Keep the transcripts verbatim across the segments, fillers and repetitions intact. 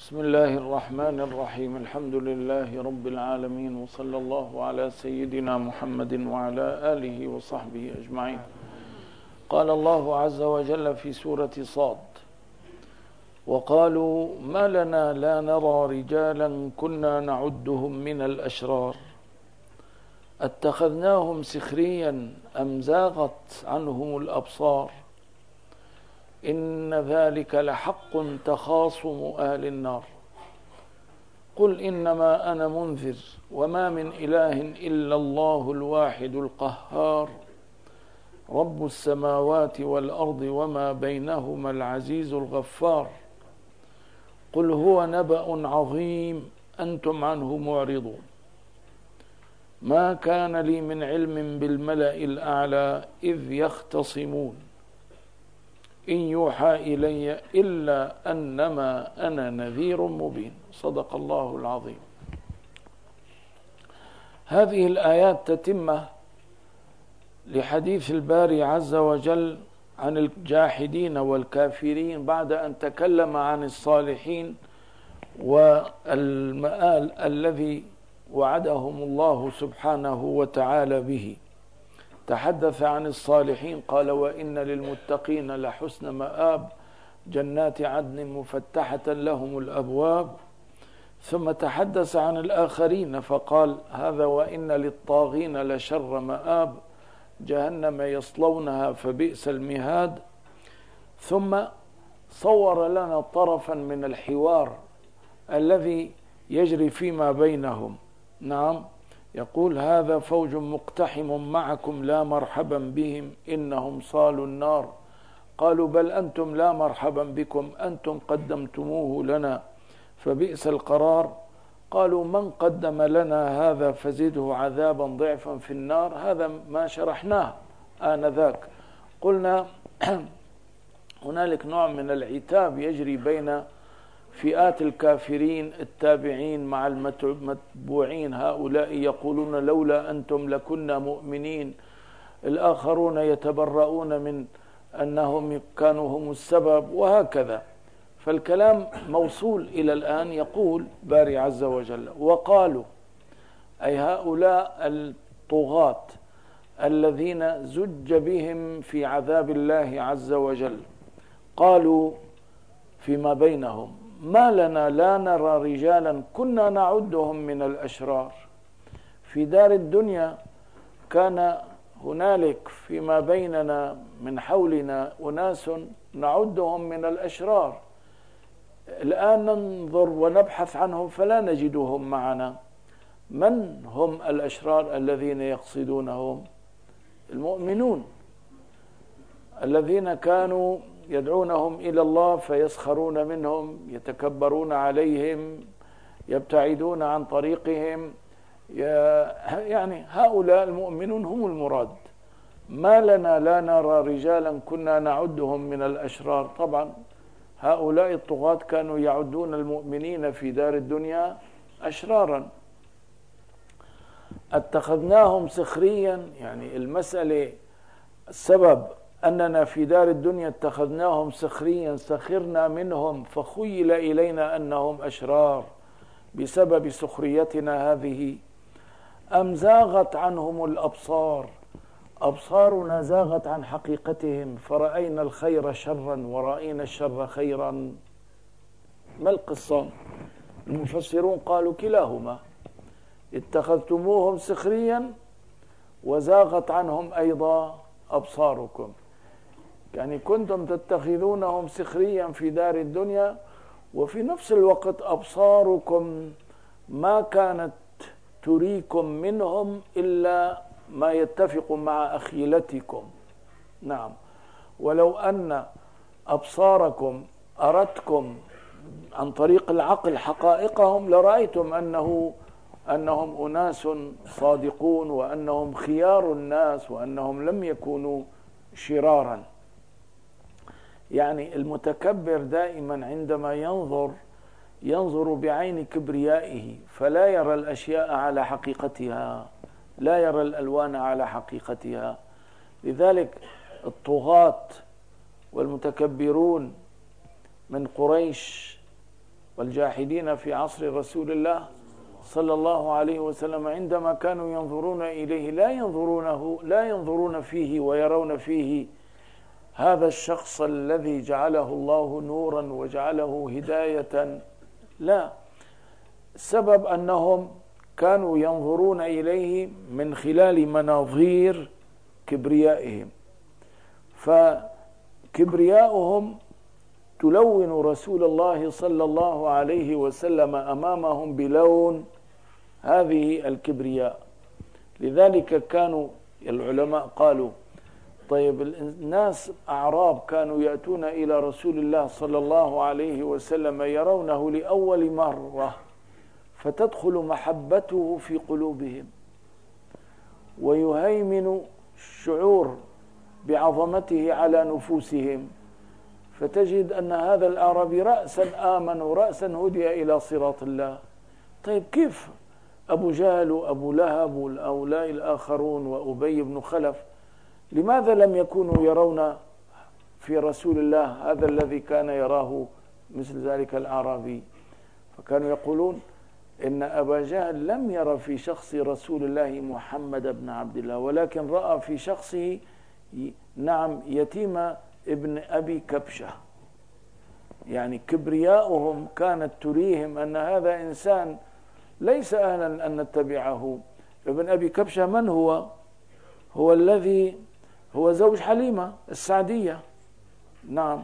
بسم الله الرحمن الرحيم. الحمد لله رب العالمين، وصلى الله على سيدنا محمد وعلى آله وصحبه أجمعين. قال الله عز وجل في سورة صاد: وقالوا ما لنا لا نرى رجالا كنا نعدهم من الأشرار اتخذناهم سخريا أم زاغت عنهم الأبصار إن ذلك لحق تخاصم أهل النار قل إنما أنا منذر وما من إله إلا الله الواحد القهار رب السماوات والأرض وما بينهما العزيز الغفار قل هو نبأ عظيم أنتم عنه معرضون ما كان لي من علم بالملأ الأعلى إذ يختصمون إن يوحى إلي إلا أنما أنا نذير مبين. صدق الله العظيم. هذه الآيات تتمة لحديث الباري عز وجل عن الجاحدين والكافرين بعد أن تكلم عن الصالحين والمآل الذي وعدهم الله سبحانه وتعالى به. تحدث عن الصالحين قال: وإن للمتقين لحسن مآب جنات عدن مفتحة لهم الأبواب. ثم تحدث عن الآخرين فقال: هذا وإن للطاغين لشر مآب جهنم يصلونها فبئس المهاد. ثم صور لنا طرفا من الحوار الذي يجري فيما بينهم. نعم، يقول: هذا فوج مقتحم معكم لا مرحبا بهم إنهم صالوا النار قالوا بل أنتم لا مرحبا بكم أنتم قدمتموه لنا فبئس القرار قالوا من قدم لنا هذا فزده عذابا ضعفا في النار. هذا ما شرحناه آنذاك. قلنا هنالك نوع من العتاب يجري بين فئات الكافرين التابعين مع المتبوعين، هؤلاء يقولون لولا أنتم لكنا مؤمنين، الآخرون يتبرؤون من أنهم كانوا هم السبب، وهكذا. فالكلام موصول إلى الآن. يقول باري عز وجل: وقالوا، أي هؤلاء الطغاة الذين زج بهم في عذاب الله عز وجل، قالوا فيما بينهم: ما لنا لا نرى رجالا كنا نعدهم من الأشرار. في دار الدنيا كان هنالك فيما بيننا من حولنا أناس نعدهم من الأشرار، الآن ننظر ونبحث عنهم فلا نجدهم معنا. من هم الأشرار الذين يقصدونهم؟ المؤمنون الذين كانوا يدعونهم إلى الله فيسخرون منهم، يتكبرون عليهم، يبتعدون عن طريقهم. يعني هؤلاء المؤمنون هم المراد. ما لنا لا نرى رجالا كنا نعدهم من الأشرار. طبعا هؤلاء الطغاة كانوا يعدون المؤمنين في دار الدنيا أشرارا. اتخذناهم سخريا، يعني المسألة السبب أننا في دار الدنيا اتخذناهم سخريا، سخرنا منهم فخيل إلينا أنهم أشرار بسبب سخريتنا هذه. أم زاغت عنهم الأبصار، أبصارنا زاغت عن حقيقتهم فرأينا الخير شرا ورأينا الشر خيرا. ما القصة؟ المفسرون قالوا كلاهما: اتخذتموهم سخريا وزاغت عنهم أيضا أبصاركم، يعني كنتم تتخذونهم سخريا في دار الدنيا وفي نفس الوقت أبصاركم ما كانت تريكم منهم إلا ما يتفق مع أخيلتكم. نعم، ولو أن أبصاركم أردتكم عن طريق العقل حقائقهم لرأيتم أنه أنهم أناس صادقون وأنهم خيار الناس وأنهم لم يكونوا شرارا. يعني المتكبر دائما عندما ينظر ينظر بعين كبريائه فلا يرى الأشياء على حقيقتها، لا يرى الألوان على حقيقتها. لذلك الطغاة والمتكبرون من قريش والجاحدين في عصر رسول الله صلى الله عليه وسلم عندما كانوا ينظرون إليه لا ينظرونه لا ينظرون فيه ويرون فيه هذا الشخص الذي جعله الله نورا وجعله هداية، لا، السبب أنهم كانوا ينظرون إليه من خلال مناظير كبريائهم، فكبرياؤهم تلون رسول الله صلى الله عليه وسلم أمامهم بلون هذه الكبرياء. لذلك كانوا العلماء قالوا طيب الناس أعراب كانوا يأتون إلى رسول الله صلى الله عليه وسلم يرونه لأول مرة، فتدخل محبته في قلوبهم ويهيمن الشعور بعظمته على نفوسهم، فتجد أن هذا الأعرابي رأسا آمن ورأسا هدي إلى صراط الله. طيب كيف أبو جهل وأبو لهب والأولاء الآخرون وأبي بن خلف لماذا لم يكونوا يرون في رسول الله هذا الذي كان يراه مثل ذلك الأعرابي؟ فكانوا يقولون إن أبا جهل لم يرى في شخص رسول الله محمد بن عبد الله، ولكن رأى في شخصه نعم يتيم ابن أبي كبشة. يعني كبرياؤهم كانت تريهم أن هذا إنسان ليس أهلا أن نتبعه. ابن أبي كبشة من هو؟ هو الذي هو زوج حليمة السعدية. نعم.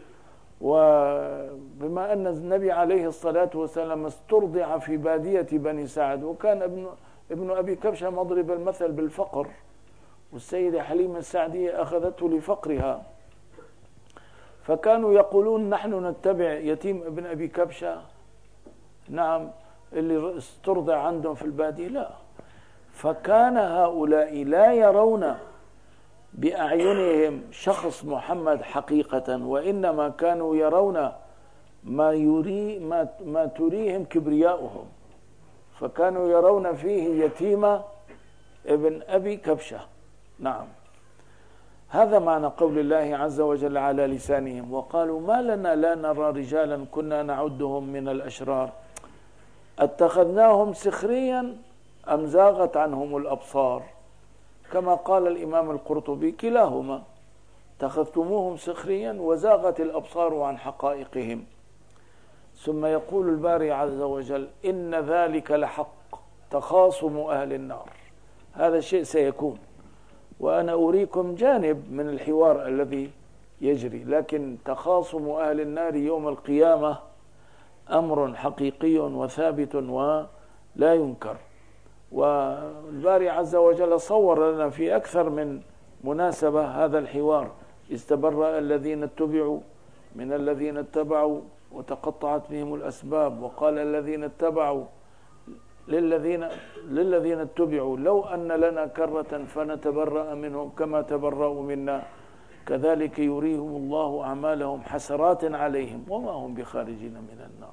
وبما أن النبي عليه الصلاة والسلام استرضع في بادية بني سعد، وكان ابن ابن أبي كبشة مضرب المثل بالفقر، والسيدة حليمة السعدية أخذته لفقرها، فكانوا يقولون نحن نتبع يتيم ابن أبي كبشة، نعم، اللي استرضع عندهم في البادية. لا، فكان هؤلاء لا يرون بأعينهم شخص محمد حقيقة، وإنما كانوا يرون ما يري ما, ما تريهم كبرياؤهم، فكانوا يرون فيه يتيم ابن أبي كبشة. نعم، هذا معنى قول الله عز وجل على لسانهم وقالوا ما لنا لا نرى رجالا كنا نعدهم من الأشرار اتخذناهم سخريا أم زاغت عنهم الأبصار، كما قال الإمام القرطبي كلاهما، اتخذتموهم سخريا وزاغت الأبصار عن حقائقهم. ثم يقول الباري عز وجل إن ذلك لحق تخاصم أهل النار. هذا الشيء سيكون، وأنا أريكم جانب من الحوار الذي يجري، لكن تخاصم أهل النار يوم القيامة أمر حقيقي وثابت ولا ينكر. والباري عز وجل صور لنا في أكثر من مناسبة هذا الحوار. استبرأ الذين اتبعوا من الذين اتبعوا وتقطعت بهم الأسباب، وقال الذين اتبعوا للذين للذين اتبعوا لو أن لنا كرة فنتبرأ منهم كما تبرأوا منا كذلك يريهم الله أعمالهم حسرات عليهم وما هم بخارجين من النار.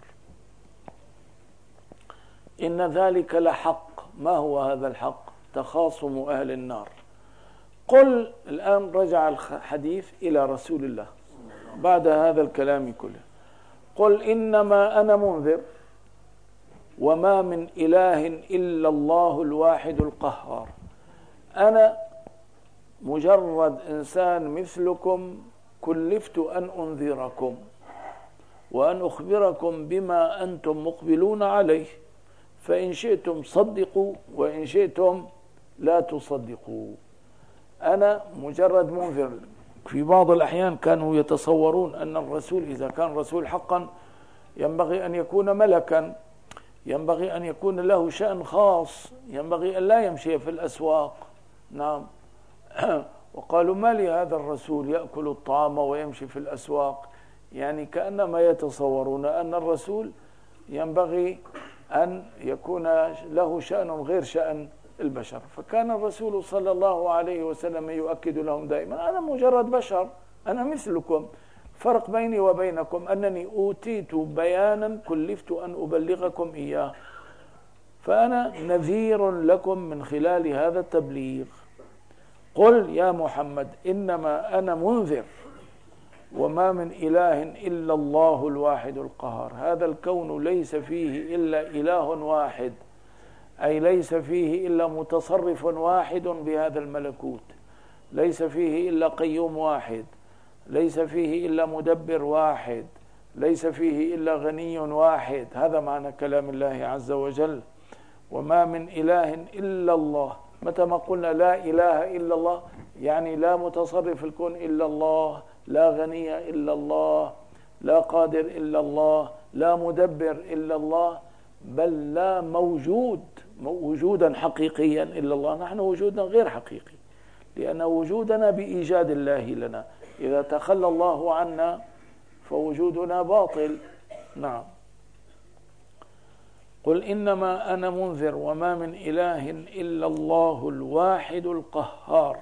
إن ذلك لحق. ما هو هذا الحق؟ تخاصم أهل النار. قل، الآن رجع الحديث إلى رسول الله بعد هذا الكلام كله، قل إنما أنا منذر وما من إله إلا الله الواحد القهار. أنا مجرد إنسان مثلكم كلفت أن أنذركم وأن أخبركم بما أنتم مقبلون عليه، فإن شئتم صدقوا وإن شئتم لا تصدقوا. أنا مجرد منذر. في بعض الأحيان كانوا يتصورون أن الرسول إذا كان رسول حقا ينبغي أن يكون ملكا، ينبغي أن يكون له شأن خاص، ينبغي أن لا يمشي في الأسواق. نعم. وقالوا ما لهذا الرسول يأكل الطعام ويمشي في الأسواق، يعني كأنما يتصورون أن الرسول ينبغي أن يكون له شأن غير شأن البشر. فكان الرسول صلى الله عليه وسلم يؤكد لهم دائما أنا مجرد بشر، أنا مثلكم، فرق بيني وبينكم أنني أوتيت بيانا كلفت أن أبلغكم إياه، فأنا نذير لكم من خلال هذا التبليغ. قل يا محمد إنما أنا منذر وما من إله إلا الله الواحد القهار. هذا الكون ليس فيه إلا إله واحد، أي ليس فيه إلا متصرف واحد بهذا الملكوت، ليس فيه إلا قيوم واحد، ليس فيه إلا مدبر واحد، ليس فيه إلا غني واحد. هذا معنى كلام الله عز وجل. وما من إله إلا الله. متى ما قلنا لا إله إلا الله يعني لا متصرف الكون إلا الله، لا غني إلا الله، لا قادر إلا الله، لا مدبر إلا الله، بل لا موجود وجودا حقيقيا إلا الله. نحن وجودنا غير حقيقي، لأن وجودنا بإيجاد الله لنا. إذا تخلى الله عنا فوجودنا باطل. نعم. قل إنما أنا منذر وما من إله إلا الله الواحد القهار.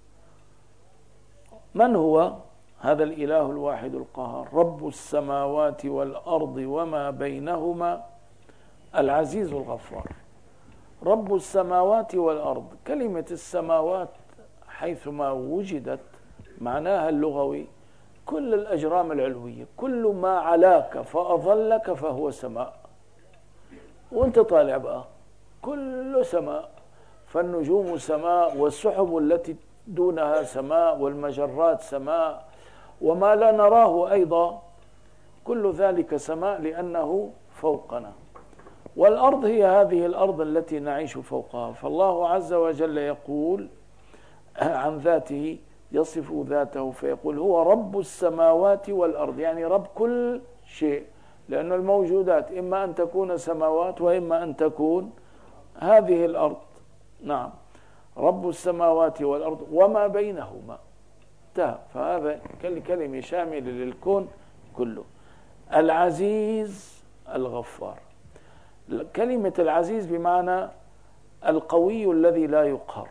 من هو هذا الإله الواحد القهار؟ رب السماوات والأرض وما بينهما العزيز الغفار. رب السماوات والأرض. كلمة السماوات حيثما وجدت معناها اللغوي كل الأجرام العلوية، كل ما علاك فأظلك فهو سماء. وانت طالع بقى كل سماء، فالنجوم سماء، والسحب التي دونها سماء، والمجرات سماء، وما لا نراه أيضا كل ذلك سماء لأنه فوقنا. والأرض هي هذه الأرض التي نعيش فوقها. فالله عز وجل يقول عن ذاته، يصف ذاته فيقول هو رب السماوات والأرض، يعني رب كل شيء، لأن الموجودات إما أن تكون سماوات وإما أن تكون هذه الأرض. نعم. رب السماوات والأرض وما بينهما. فهذا كلمة شاملة للكون كله. العزيز الغفار. كلمة العزيز بمعنى القوي الذي لا يقهر.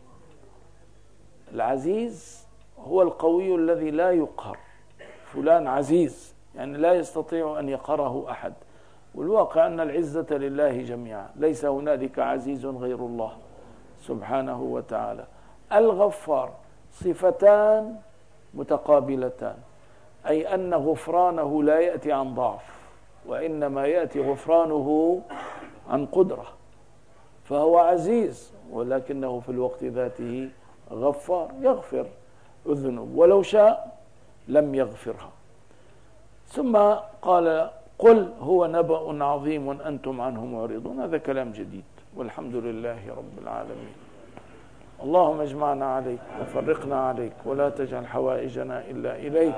العزيز هو القوي الذي لا يقهر. فلان عزيز يعني لا يستطيع أن يقهره أحد. والواقع أن العزة لله جميعا، ليس هنالك عزيز غير الله سبحانه وتعالى. الغفار صفتان متقابلتان، أي أن غفرانه لا يأتي عن ضعف، وإنما يأتي غفرانه عن قدرة. فهو عزيز ولكنه في الوقت ذاته غفار، يغفر الذنوب ولو شاء لم يغفرها. ثم قال قل هو نبأ عظيم أنتم عنه معرضون. هذا كلام جديد، والحمد لله رب العالمين. اللهم اجمعنا عليك وفرقنا عليك، ولا تجعل حوائجنا إلا إليك.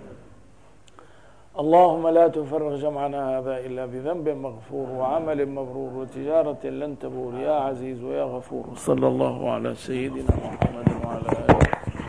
اللهم لا تفرغ جمعنا هذا إلا بذنب مغفور وعمل مبرور وتجارة لن تبور، يا عزيز ويا غفور. صلى الله على سيدنا محمد وعلى آله.